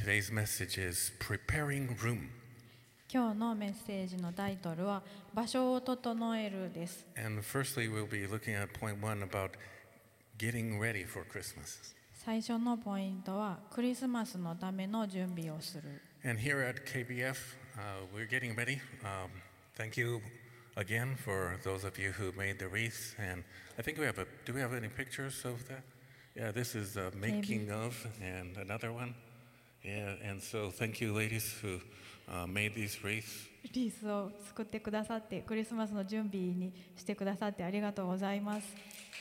Today's message is Preparing Room. 今日のメッセージのタイトルは場所を整えるです。 And firstly, we'll be looking at point one about getting ready for Christmas. 最初のポイントはクリスマスのための準備をする。 And here at KBF, we're getting ready. Thank you again for those of you who made the wreaths. And I think do we have any pictures of that? Yeah, this is a making of, and another one. Yeah, and so thank you ladies who made these wreaths. リースを作ってくださってクリスマスの準備にしてくださってありがとうございます。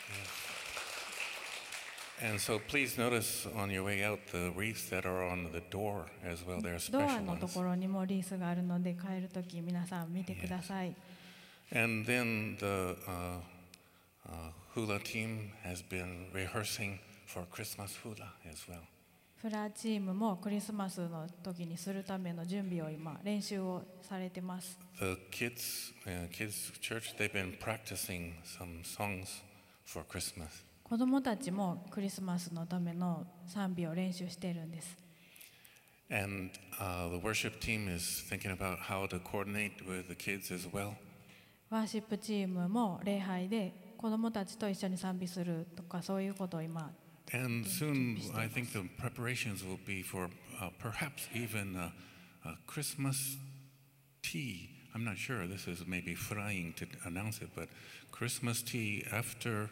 And so please notice on your way out the wreaths that are on the door as well. They're ドア special のと ones. ころにもリースがあるので帰るとき皆さん見てください。 And then the hula team has been rehearsing for Christmas hula as well. フラチームもクリスマスの時にするための準備を今練習をされてます。 The kids church, they've been practicing some songs for Christmas. 子どもたちもクリスマスのための賛美を練習しているんです。 And the worship team is thinking about how to coordinate with the kids as well. ワーシップチームも礼拝で子どもたちと一緒に賛美するとかそういうことを今 And soon, I think the preparations will be for perhaps even a Christmas tea. I'm not sure. This is maybe frying to announce it, but Christmas tea after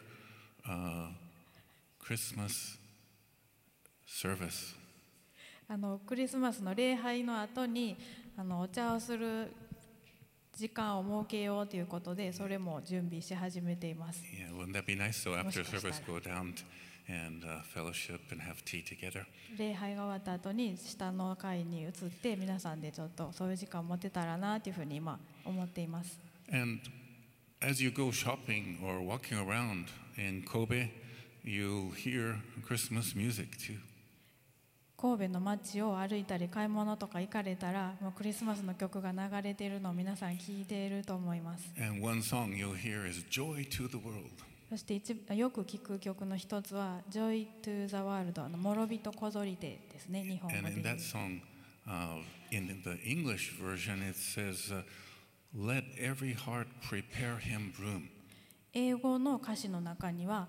Christmas service. クリスマスの礼拝の後にお茶をする時間を設けようということでそれも準備し始めています。 Yeah, wouldn't that be nice? So after もしかしたら。 service, go down and fellowship and have tea together. 礼拝が終わった後に下の階に移って皆さんでちょっとそういう時間を持てたらなというふうに今思っています。 And as you go shopping or walking around in Kobe, you'll hear Christmas music too. 神戸の街を歩いたり買い物とか行かれたらもうクリスマスの曲が流れているのを皆さん聞いていると思います。 And one song you'll hear is Joy to the World. そしてよく聞く曲の一つは Joy to the World 諸人こぞりてですね、日本語 And で in 言う that song, in the English version, it says, Let every heart prepare him room. 英語の歌詞の中には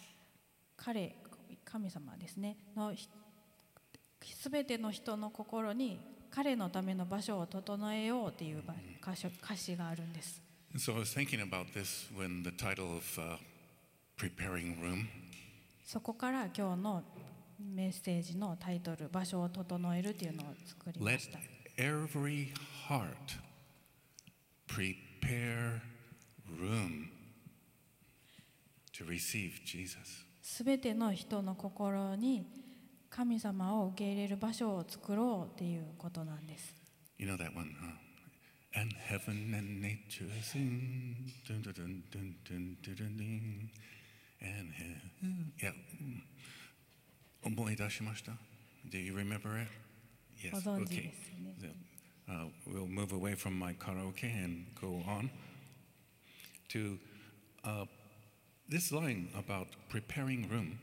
神様ですねのすべての人の心に彼のための場所を整えようという歌詞があるんです。 And so I was thinking about this when the title of Preparing Room. そこから今日のメッセージのタイトル場所を整えるというのを作りま Let した。 every heart prepare room to receive Jesus. すべての人の心に神様を受け入れる場所を作ろうということなんです。 You know that one, huh? And heaven and nature sing. Dun, dun, dun, dun, dun, dun, dun, dun. And yeah. 思い出しました? Do you remember it? ご Yes. 存知 Okay. ですね。 We'll move away from my karaoke and go on to this line about preparing room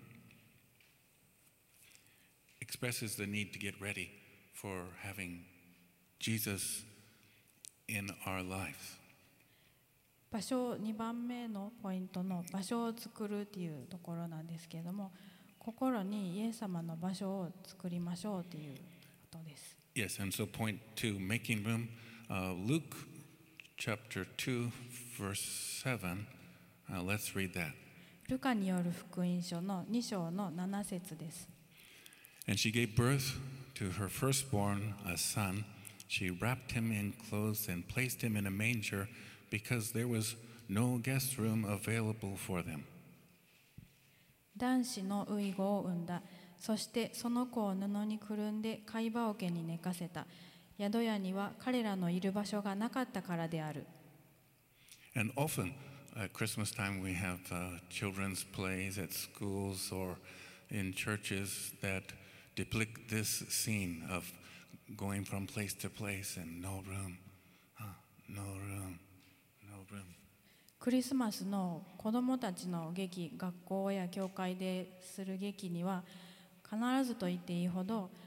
expresses the need to get ready for having Jesus in our lives. 場所2番目のポイントの場所を作るというところなんですけれども、心にイエス様の場所を作りましょうということです。 Yes, and so point two, making room. Luke chapter 2, verse 7. Let's read that. ルカによる福音書の2章の7節です。 And she gave birth to her firstborn, a son. She wrapped him in clothes and placed him in a manger because there was no guest room available for them. 男子の遺語を産んだ。そしてその子を布にくるんで貝羽桶に寝かせた。宿屋には彼らのいる場所がなかったからである。 And often at Christmas time we have children's plays at schools or in churches that depict this scene of going from place to place and no room, no room, no room. クリスマスの子どもたちの劇、学校や教会でする劇には必ずと言っていいほど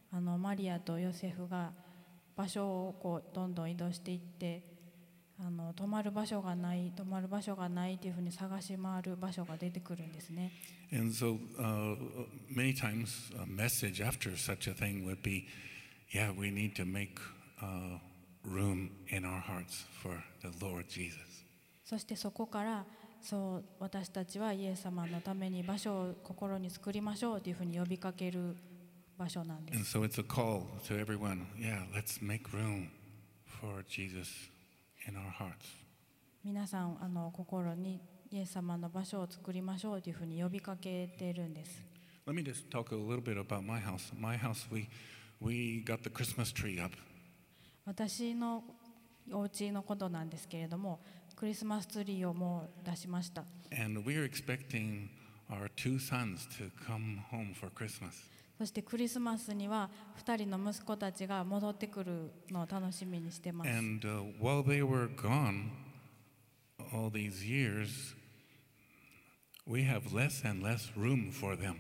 マリアとヨセフが場所をこうどんどん移動していって、泊まる場所がないというふうに探し回る場所が出てくるんですね。 And so many times a message after such a thing would be, yeah, we need to make room in our hearts for the Lord Jesus. そしてそこからそう私たちはイエス様のために場所を心に作りましょうというふうに呼びかける場所なんで And す。 so it's a call to everyone, yeah, let's make room for Jesus in our hearts. 皆さん心にイエス様の場所を作りましょうというふうに呼びかけているんです。 Let me just talk a little bit about my house. My house, we got the Christmas tree up. 私のお家のことなんですけれども、クリスマスツリーをもう出しました。 And we're expecting our two sons to come home for Christmas. そしてクリスマスには2人の息子たちが戻ってくるのを楽しみにしてます。 And while they were gone all these years, we have less and less room for them.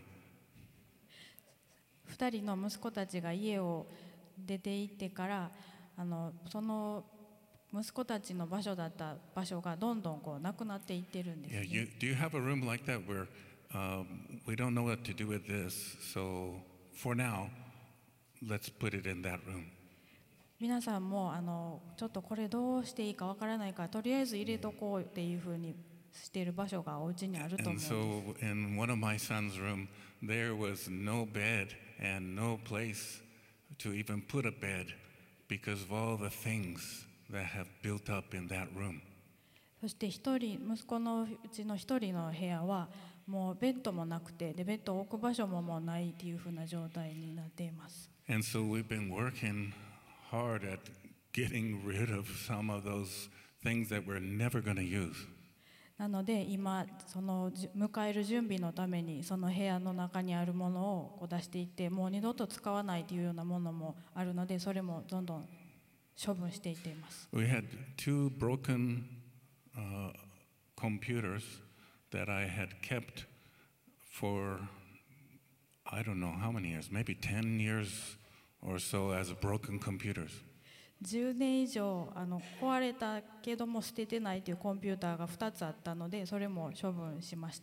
2人の息子たちが家を出て行ってからその息子たちの場所だった場所がどんどんこうなくなっていってるんです、ね。 Yeah, do you have a room like that where we don't know what to do with this, so for now, let's put it in that room. 皆さんもちょっとこれどうしていいかわからないからとりあえず入れとこうっていうふうにしている場所がお家にあると思うん And です。 so in one of my son's room, there was no bed and no place to even put a bed because of all the things that have built up in that room. そして息子のうちの一人の部屋はもうベッドもなくて、でベッドを置く場所ももうないっていうふうな状態になっています。 And so we've been working hard at getting rid of some of those things that we're never going to use. なので今その迎える準備のためにその部屋の中にあるものをこう出していって、もう二度と使わないというようなものもあるので、それもどんどん処分していっています。 We had two broken computers that I had kept for I don't know how many years, maybe 10 years or so as broken computers. 10年以上壊れたけども捨ててないというコンピューターが2つあったので、それも処分しました。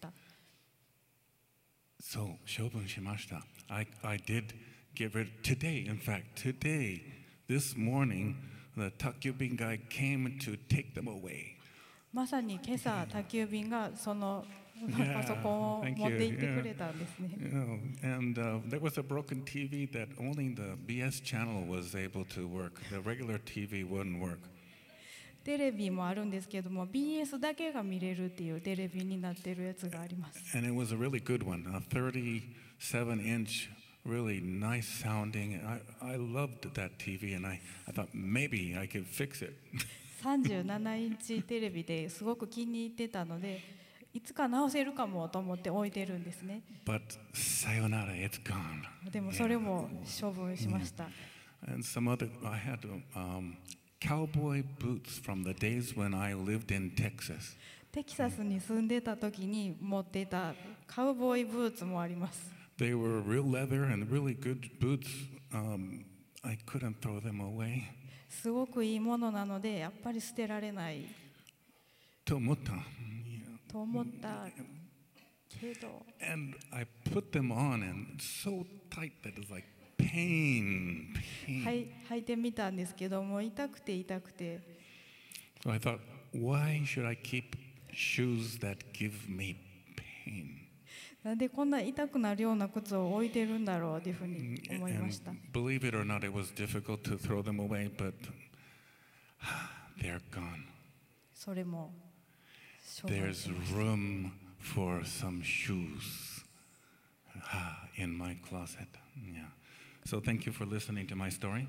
So, 処分しました. I did get rid today, in fact, today, this morning, the 宅急便 guy came to take them away. まさに今朝宅急便がそのパソコンを持って行ってくれたんですね。 And there was a broken TV that only the BS channel was able to work. The regular TV wouldn't work. テレビもあるんですけども BS だけが見れるっていうテレビになってるやつがあります。 And it was a really good one, a 37-inch, really nice sounding. I loved that TV, and I thought maybe I could fix it. 37インチテレビですごく気に入ってたので、いつか直せるかもと思って置いてるんですね。 But sayonara, it's gone. でもそれも処分しました。 And some other, I had cowboy boots from the days when I lived in Texas. テキサスに住んでた時に持っていたカウボーイブーツもあります。 They were real leather and really good boots. I couldn't throw them away. すごくいいものなのでやっぱり捨てられないと思った。 と思ったけど。 And I put them on and so tight that it was like pain. 履いてみたんですけども痛くて痛くて。 So I thought, why should I keep shoes that give me pain? なんでこんな痛くなるような靴を置いてるんだろうというふうに思いました。 And believe it or not, it was difficult to throw them away, but they're gone. それも処分 There's しました。 room for some shoes in my closet. Yeah. So thank you for listening to my story.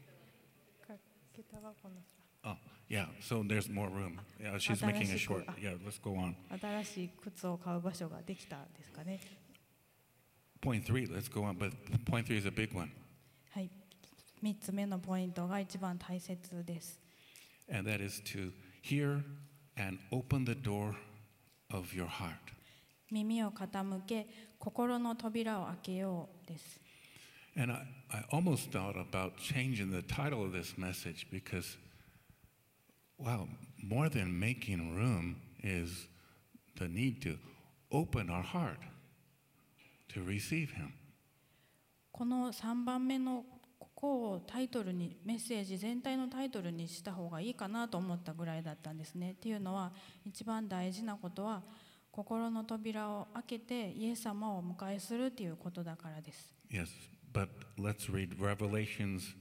Oh, yeah. So there's more room. Yeah, she's making it short. Yeah, let's go on. 新しい靴を買う場所ができたんですかね。 Point 3, let's go on. But point 3 is a big one. はい。3つ目のポイントが一番大切です。 And that is to hear and open the door of your heart. 耳を傾け、心の扉を開けようです。 And I almost thought about changing the title of this message because, wow, more than making room is the need to open our heart to receive Him. この3番目のここをタイトルに、メッセージ全体のタイトルにした方がいいかなと思ったぐらいだったんですね。っていうのは、一番大事なことは心の扉を開けてイエス様をお迎えするっていうことだからです。 Yes, but let's read Revelations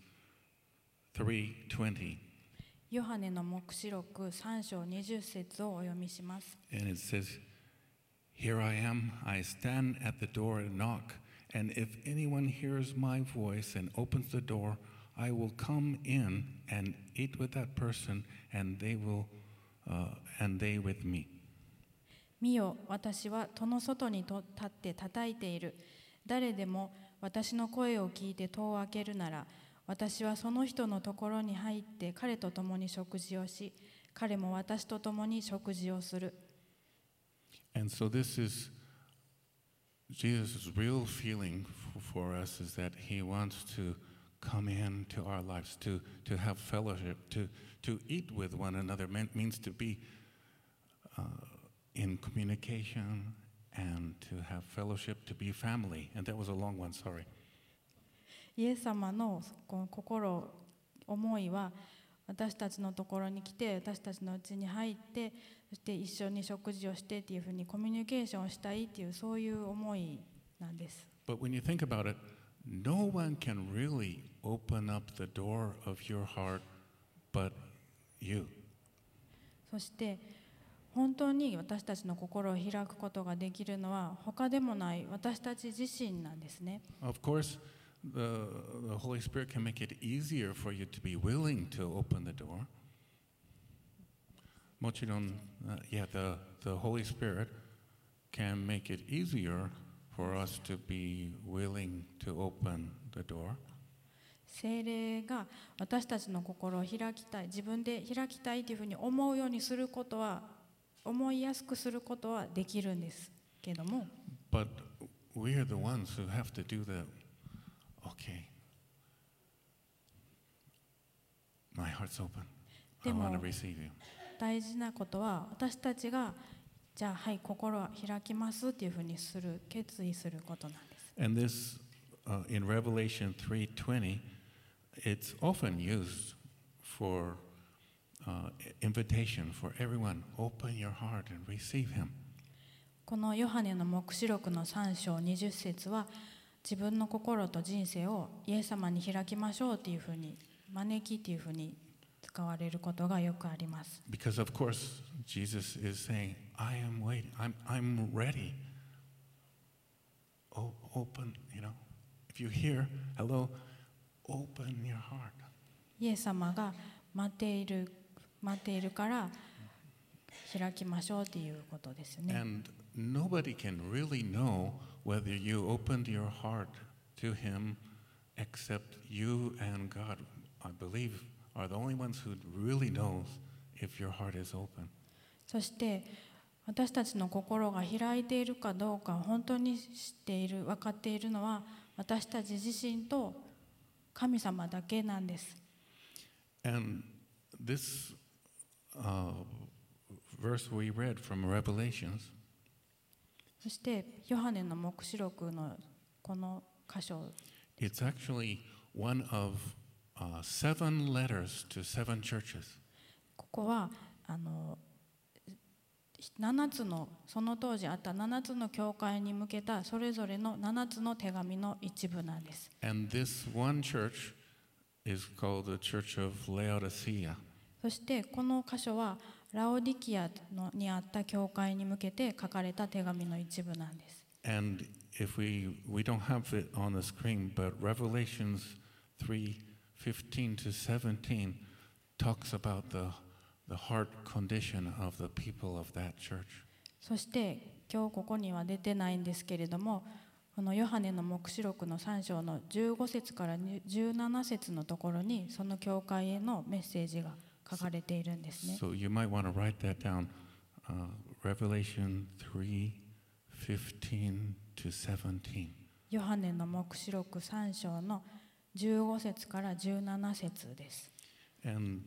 3:20. ヨハネの黙示録3章20節をお読みします。 And it says, Here I am, I stand at the door and knock, and if anyone hears my voice and opens the door, I will come in and eat with that person, and they with me. 見よ、私は戸の外に立って叩いている。誰でも私の声を聞いて戸を開けるなら、私はその人のところに入って彼と共に食事をし、彼も私と共に食事をする。 And so this is Jesus' real feeling for us is that He wants to come into our lives, to have fellowship, to eat with one another. Means to be in communication and to have fellowship, to be family. And that was a long one, sorry. イエス様のこの心、思いは私たちのところに来て、私たちのうちに入って、そして一緒に食事をしてっていうふうにコミュニケーションをしたいっていう、そういう思いなんです。 But when you think about it, no one can really open up the door of your heart but you. そして本当に私たちの心を開くことができるのは他でもない私たち自身なんですね。 Of course, the Holy Spirit can make it easier for you to be willing to open the door. もちろん、the Holy Spirit can make it easier for us to be willing to open the door. 聖霊が私たちの心を開きたい、自分で開きたいというふうに思うようにすることは、思いやすくすることはできるんですけども。 But we are the ones who have to do the, okay, my heart's open. I want to receive you. 大事なことは私たちがじゃあはい心は開きますっていうふうにする決意することなんです。 And this in Revelation 3:20, it's often used for invitation for everyone. Open your heart and receive Him. このヨハネの黙示録の3章20節は自分の心と人生をイエス様に開きましょうっていうふうに招きっていうふうに使われることがよくあります。 Because of course Jesus is saying, I am waiting. I'm ready. Open, if you hear, hello, open your heart. イエス様が待っているから開きましょうっていうことですね。 And nobody can really know whether you opened your heart to Him except you and God, I believe, are the only ones who really knows if your heart is open. そして私たちの心が開いているかどうか本当に知っている、分かっているのは私たち自身と神様だけなんです。 And this verse we read from Revelations, そしてヨハネの黙示録のこの箇所、 it's actually one of 7 letters to 7 churches. ここは7つのその当時あった7つの教会に向けたそれぞれの7つの手紙の一部なんです。 And this one church is called the Church of Laodicea. そしてこの箇所はラオディキアにあった教会に向けて書かれた手紙の一部なんです。 And if we don't have it on the screen, but Revelations 3:15 to 17 talks about the heart condition of the people of that church. そして今日ここには出てないんですけれども、このヨハネの黙示録の3章の15節から17節のところにその教会へのメッセージが書かれているんですね。 So you might want to write that down. Revelation 3:15 to 17. ヨハネの黙示録3章の15節から17節です。 And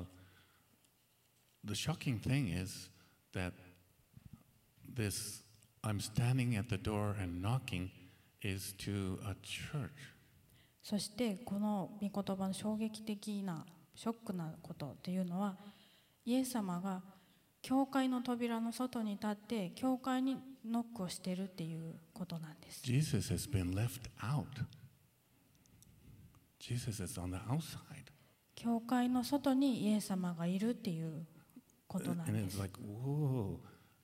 the shocking thing is that this I'm standing at the door and knocking is to a church. そしてこの御言葉の衝撃的なショックなことというのは、イエス様が教会の扉の外に立って教会にノックをしているっていうことなんです。 Jesus has been left out. Jesus is on the outside. 教会の外にイエス様がいるっていうことなん And で it's す。 like, whoa.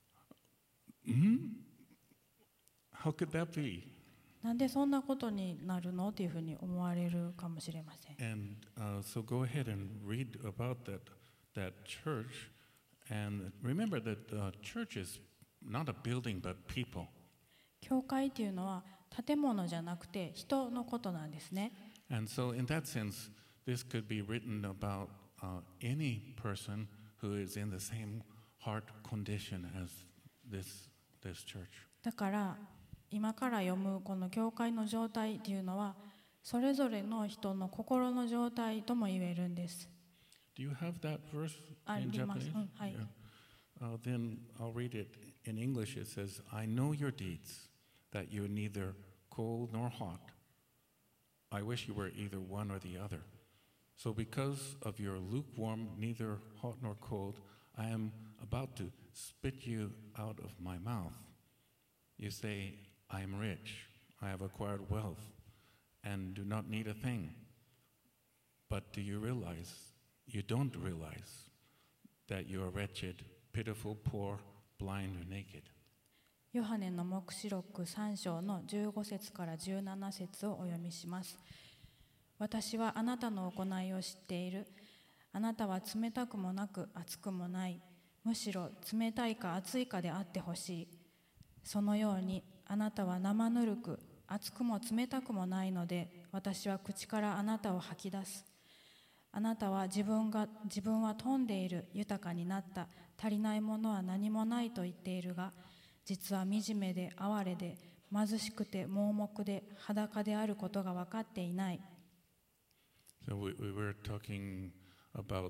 How could that be? なんでそんなことになるのっていうふうに思われるかもしれません。 And so go ahead and read about that church. And remember that church is not a building but people. 教会っていうのは建物じゃなくて人のことなんですね。 And so in that sense, this could be written about any person who is in the same heart condition as this church. だから今から読むこの教会の状態っていうのはそれぞれの人の心の状態とも言えるんです。 Do you have that verse あ in ります。 Japanese? はい。 Yeah. Then I'll read it in English. It says, I know your deeds, that you're neither cold nor hot. I wish you were either one or the other. So because of your lukewarm, neither hot nor cold, I am about to spit you out of my mouth. You say, I am rich, I have acquired wealth, and do not need a thing. But do you realize, you don't realize, that you are wretched, pitiful, poor, blind, or naked. ヨハネの黙示録3章の15節から17節をお読みします。私はあなたの行いを知っている。あなたは冷たくもなく熱くもない。むしろ冷たいか熱いかであってほしい。そのようにあなたは生ぬるく熱くも冷たくもないので、私は口からあなたを吐き出す。あなたは自分は富んでいる、豊かになった、足りないものは何もないと言っているが、実は惨めで哀れで貧しくて盲目で裸であることが分かっていない。 So we were talking about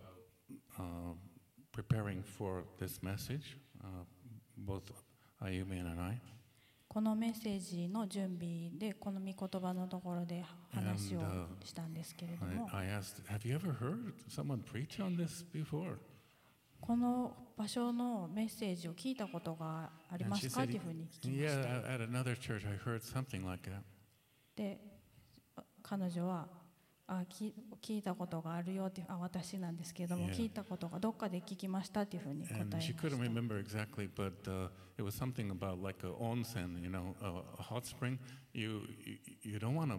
preparing for this message, both Ayumi and I. このメッセージの準備でこの御言葉のところで話をしたんですけれども、 I asked, have you ever heard someone preach on this before? この場所のメッセージを聞いたことがあり And ま she すか said, というふうに聞きました。 yeah, at another church I heard something like that. で、彼女は聞いたことがあるよって、私なんですけれども、 Yeah. 聞いたことがどっかで聞きましたっていうふうに答え And ま she した。 couldn't remember exactly, but it was something about like a onsen, a hot spring. You don't want a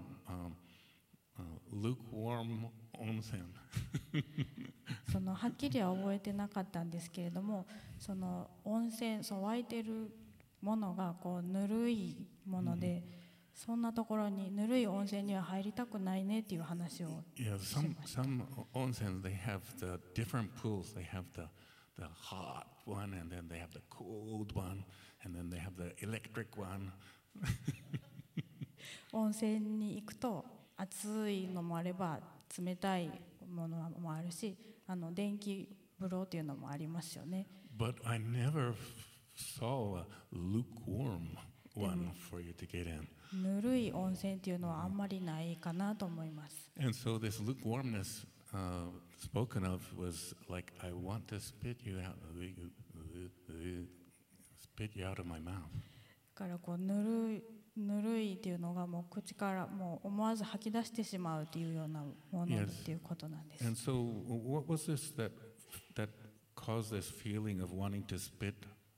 lukewarm onsen. そのはっきりは覚えてなかったんですけれども、その温泉、湧いてるものがこうぬるいもので、そんなところにぬるい温泉には入りたくないねっていう話を Yeah, しました。 some onsens they have the different pools. They have the hot one, and then they have the cold one, and then they have the electric one. 温泉に行くと熱いのもあれば冷たいものもあるし、電気風呂っていうのもありますよね。 But I never saw a lukewarm one for you to get in. ぬるい温泉っていうのはあんまりないかなと思います。 And so this lukewarmness spoken of was like, I want to spit you out of my mouth. だからこうぬるいっていうのがもう口からもう思わず吐き出してしまうっていうようなもの Yes. っていうことなんです。 And so what was this that caused this feeling of wanting to spit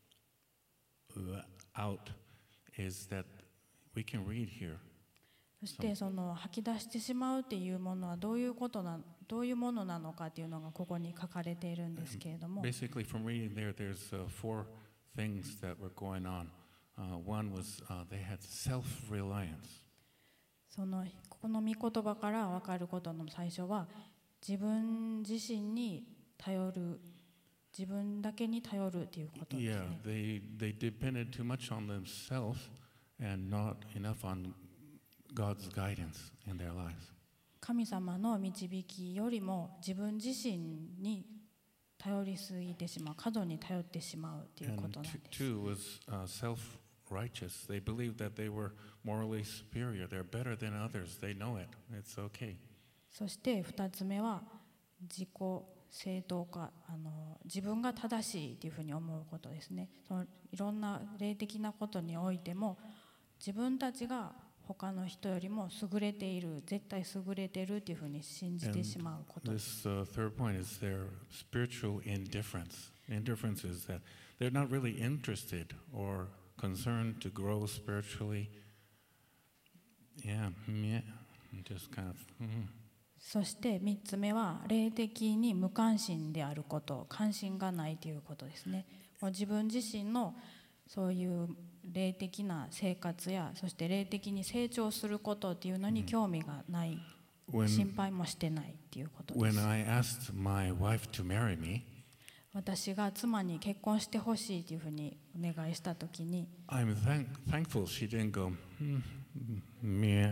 out is that we can read here. そしてその吐き出してしまうっていうものはどういうものなのかっていうのがここに書かれているんですけれども、 Basically, from reading there, there's 4 things that were going on. One was they had self-reliance. この御言葉から分かることの最初は自分自身に頼る、自分だけに頼るっていうことです Yeah, ね。 they depended too much on themselves and not enough on God's guidance in their lives. 神様の導きよりも自分自身に頼りすぎてしまう、過度に頼ってしまうということなんです。 Two was self-righteous. They believed that they were morally superior. They're better than others. They know it. It's okay. そして2つ目は自己正当化、自分が正しいというふうに思うことですね。そのいろんな霊的なことにおいても自分たちが他の人よりも優れている、絶対優れているというふうに信じてしまうことです。 This third point is their spiritual indifference. Indifference is that they're not really interested or concerned to grow spiritually. Yeah, just kind of. そして3つ目は霊的に無関心であること、関心がないということですね。もう自分自身のそういう霊的な生活や、そして霊的に成長することっていうのに興味がない、心配もしてないっていうことです。 When I asked my wife to marry me, 私が妻に結婚してほしいというふうにお願いしたときに、 I'm thankful she didn't go, meh.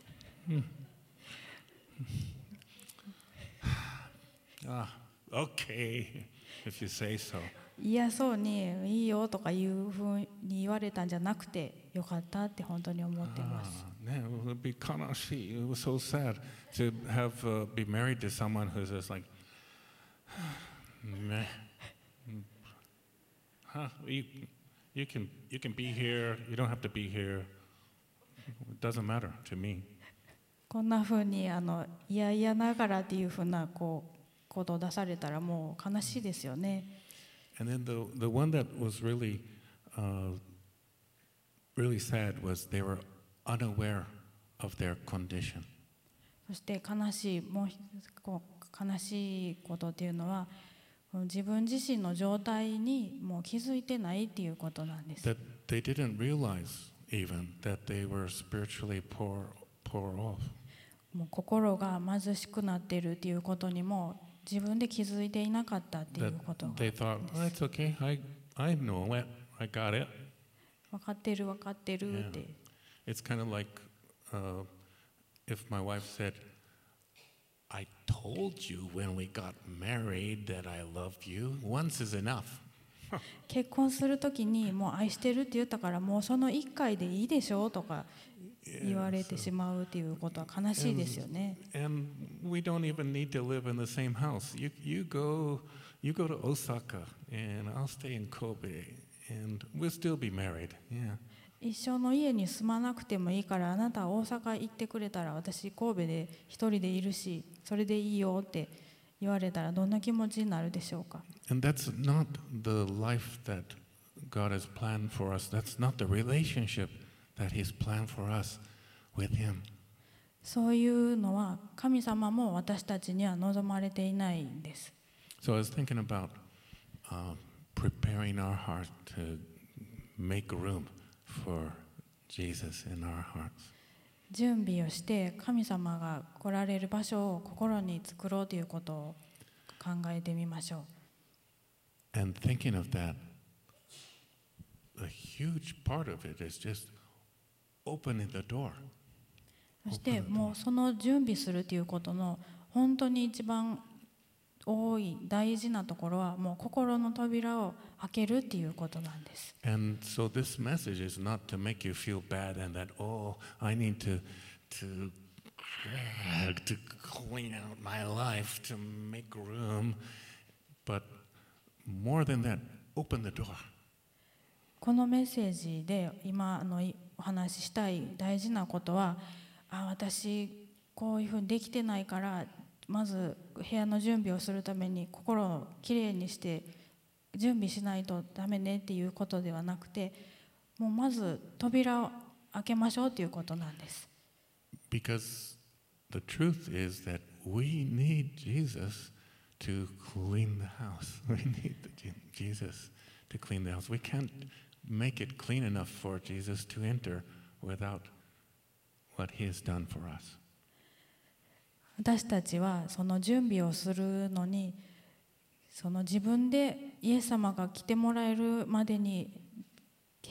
Okay, if you say so. 嫌そうにいいよとかいうふうに言われたんじゃなくて、よかったって本当に思っています。 It would be kanashi. It was so sad to be married to someone who's just like, meh. You can be here. You don't have to be here. It doesn't matter to me. こんなふうにいやいやながらっていうふうな行動を出されたらもう悲しいですよね。 And then the one that was really sad was they were unaware of their condition. そして悲しいことっていうのは自分自身の状態にもう気づいてないっていうことなんです。 That they didn't realize even that they were spiritually poor off. もう心が貧しくなっているっていうことにも自分で気づいていなかったっていうことが。 They thought, it's okay. I know it. I got it. 分かってる分かってるって。 It's kind of like if my wife said, I told you when we got married that I loved you. Once is enough. 結婚するときにもう愛してるって言ったからもうその1回でいいでしょとか言われてしまうっていうことは悲しいですよね。 And we don't even need to live in the same house. You go to Osaka and I'll stay in Kobe and we'll still be married. Yeah. 一緒の家に住まなくてもいいからあなたは大阪行ってくれたら私神戸で一人でいるしそれでいいよって言われたらどんな気持ちになるでしょうか。 And that's not the life that God has planned for us. That's not the relationship that He's planned for us with Him. そういうのは神様も私たちには望まれていないんです。 So I was thinking about preparing our heart to make room for Jesus in our hearts. 準備をして神様が来られる場所を心に作ろうということを考えてみましょう。 And thinking of that, a huge part of it is just opening the door. そしてもうその準備するということの本当に一番多い大事なところはもう心の扉を開けるっていうことなんです。 And so this message is not to make you feel bad and that I need to clean out my life to make room, but more than that, open the door. このメッセージで今お話ししたい大事なことは、私こういうふうにできてないからまず部屋の準備をするために心をきれいにして準備しないとダメねっていうことではなくて、もうまず扉を開けましょうということなんです。 Because the truth is that we need Jesus to clean the house. We need Jesus to clean the house. We can't make it clean enough for Jesus to enter without what He has done for us. 私たちはその準備をするのに自分でイエス様が来てもらえるまでに部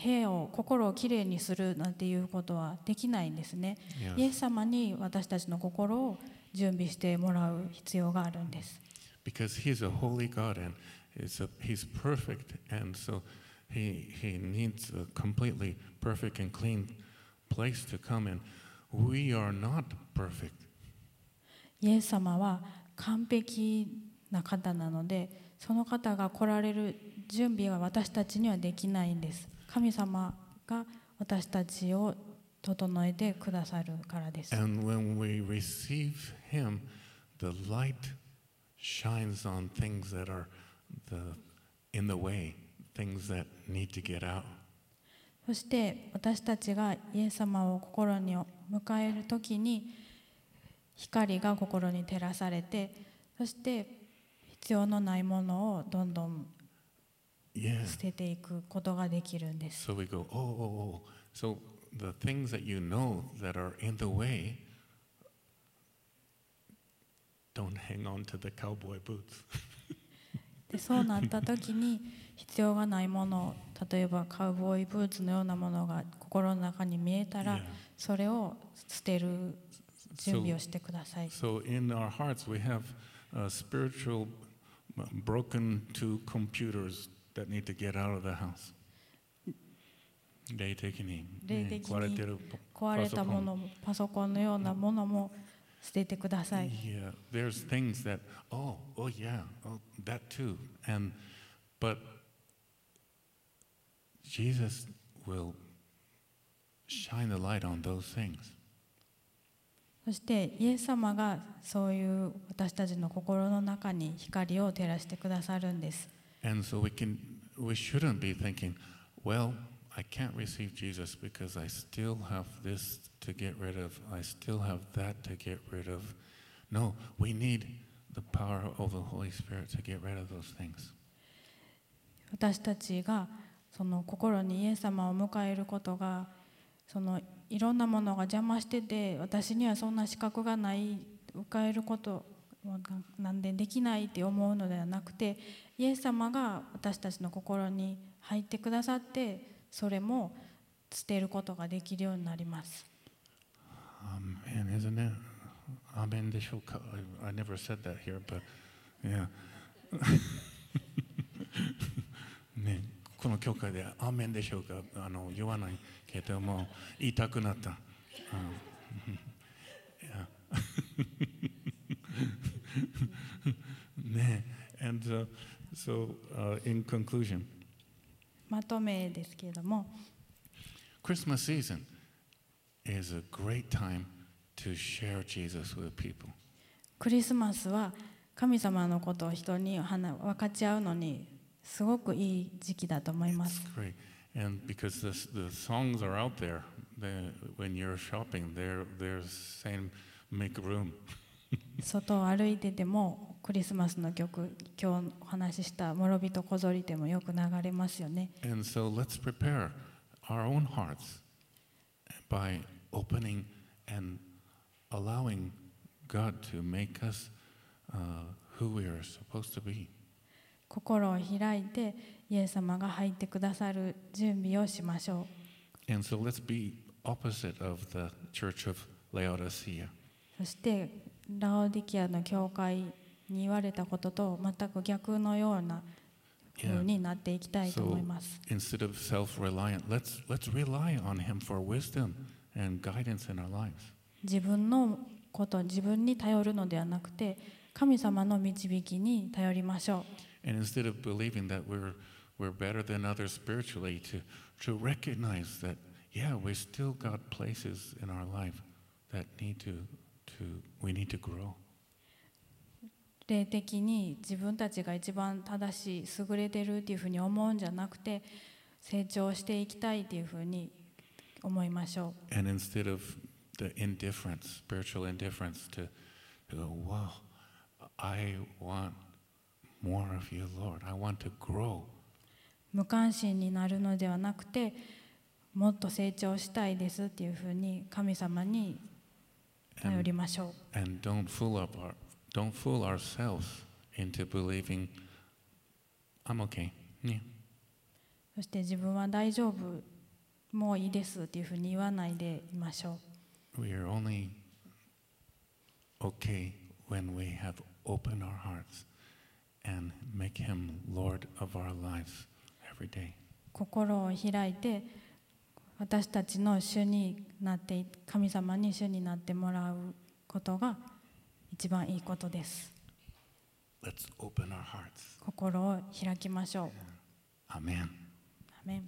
部屋を心をきれいにするなんていうことはできないんですね。 Yes. イエス様に私たちの心を準備してもらう必要があるんです。 Because He's a holy God and He's perfect, and so He needs a completely perfect and clean place to come in. We are not perfect. イエス様は完璧な方なので、その方が来られる準備は私たちにはできないんです。神様が私たちを整えてくださるからです。 And when we receive Him, the light shines on things that are in the way, things that need to get out. そして私たちがイエス様を心に迎えるときに、光が心に照らされて、そして必要のないものをどんどん Yeah. 捨てていくことができるんです。 So we go, oh. So the things that you know that are in the way, don't hang on to the cowboy boots. でそうなった時に必要がないもの、例えばカウボーイブーツのようなものが心の中に見えたら、 Yeah. それを捨てる準備をしてください。 So in our hearts we have spiritual broken two computers that need to get out of the house. 霊的に壊れてる壊れたものも、パソコンのようなものも捨ててください。 Yeah, there's things that, that too. But Jesus will shine the light on those things. そしてイエス様がそういう私たちの心の中に光を照らしてくださるんです。 And so we shouldn't be thinking, well, I can't receive Jesus because I still have this to get rid of. I still have that to get rid of. No, we need the power of the Holy Spirit to get rid of those things. 私たちがその心にイエス様を迎えることが、そのいろんなものが邪魔してて、私にはそんな資格がない、迎えることなんでできないって思うのではなくて、イエス様が私たちの心に入ってくださって、それも捨てることができるようになります。 Man, isn't it? Amen でしょうか? I never said that here, but yeah. ね、この教会でアーメンでしょうか言わないけども言いたくなった。ね、and so in conclusion, まとめですけれども、 Christmas season is a great time to share Jesus with people. クリスマスは神様のことを人に分かち合うのにすごくいい時期だと思います。 It's great. And because the songs are out there, when you're shopping, they're saying, make room. 外を歩いててもクリスマスの曲、今日お話しした諸人こぞりてもよく流れますよね。 And so let's prepare our own hearts by opening and allowing God to make us who we are supposed to be. 心を開いてイエス様が入ってくださる準備をしましょう。 And so let's be opposite of the church of Laodicea. そしてラオディキアの教会に言われたことと全く逆のような風になっていきたいと思います。 So instead of self-reliant, let's rely on Him for wisdom and guidance in our lives. 自分のこと、自分に頼るのではなくて神様の導きに頼りましょう。 And instead of believing that we're better than others spiritually, to recognize that, yeah, we still got places in our life that we need to grow. 霊的に自分たちが一番正しい、優れてるっていうふうに思うんじゃなくて、成長していきたいっていうふうに思いましょう。 And instead of the indifference, spiritual indifference, to go, wow, I want more of you, Lord. I want to grow. 無関心になるのではなくて、もっと成長したいですっていうふうに神様に頼りましょう。 And don't fool ourselves into believing, I'm okay. Yeah. そして自分は大丈夫もういいですっていうふうに言わないでいましょう。 We are only okay when we have opened our hearts and make Him Lord of our lives every day. 心を開いて私たちの主になって神様に主になってもらうことが一番いいことです。 Let's open our hearts. 心を開きましょう。 Amen. アメン。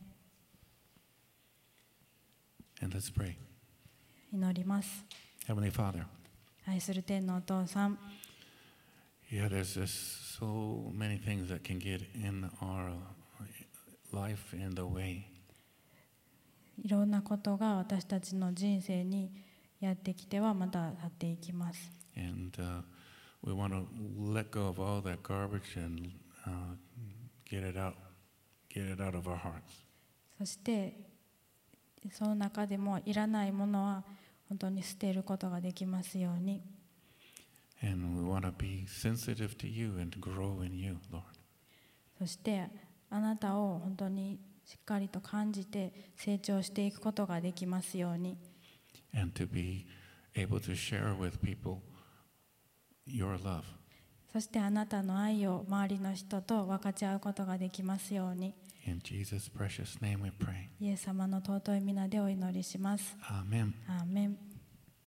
And let's pray. 祈ります。 Heavenly Father, 愛する天のお父さん、 yeah, there's just so many things that can get in our life in the way. いろんなことが私たちの人生にやってきてはまた去っていきます。 And we want to let go of all that garbage and get it out of our hearts. そしてその中でもいらないものは本当に捨てることができますように。 And we want to be sensitive to you and grow in you, Lord. そしてあなたを本当にしっかりと感じて成長していくことができますように。 And to be able to share with people your love. そしてあなたの愛を周りの人と分かち合うことができますように。 In Jesus' precious name we pray. イエス様の尊い皆でお祈りします。 Amen. アーメン。